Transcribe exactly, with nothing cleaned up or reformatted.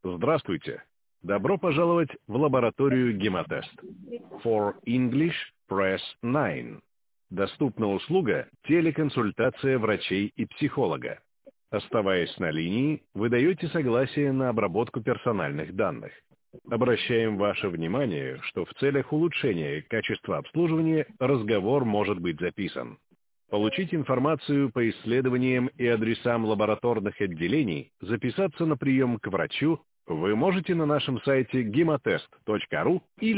Здравствуйте. Добро пожаловать в лабораторию Гемотест. For English, press nine. Доступна услуга телеконсультация врачей и психолога. Оставаясь на линии, вы даете согласие на обработку персональных данных. Обращаем ваше внимание, что в целях улучшения качества обслуживания разговор может быть записан. Получить информацию по исследованиям и адресам лабораторных отделений, записаться на прием к врачу вы можете на нашем сайте гемотест точка ру или